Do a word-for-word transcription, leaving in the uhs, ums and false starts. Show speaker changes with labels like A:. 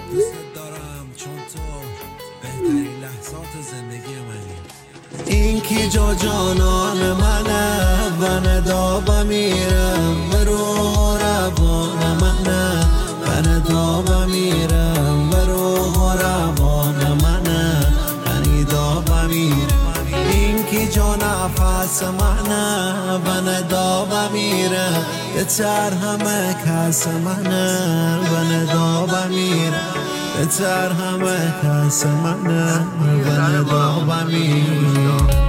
A: دوست دارم چون تو بهترین لحظات زندگی منی.
B: این کی جا جانان منه و ندا بمیرم و روح روان منه و ندا بمیرم و روح روان منه و ندا بمیرم. این کی جا نفس منه و ندا بمیرم بهتر همه کس منه و ندا بمیرم بهتر همه کس منه و ندا بمیرم.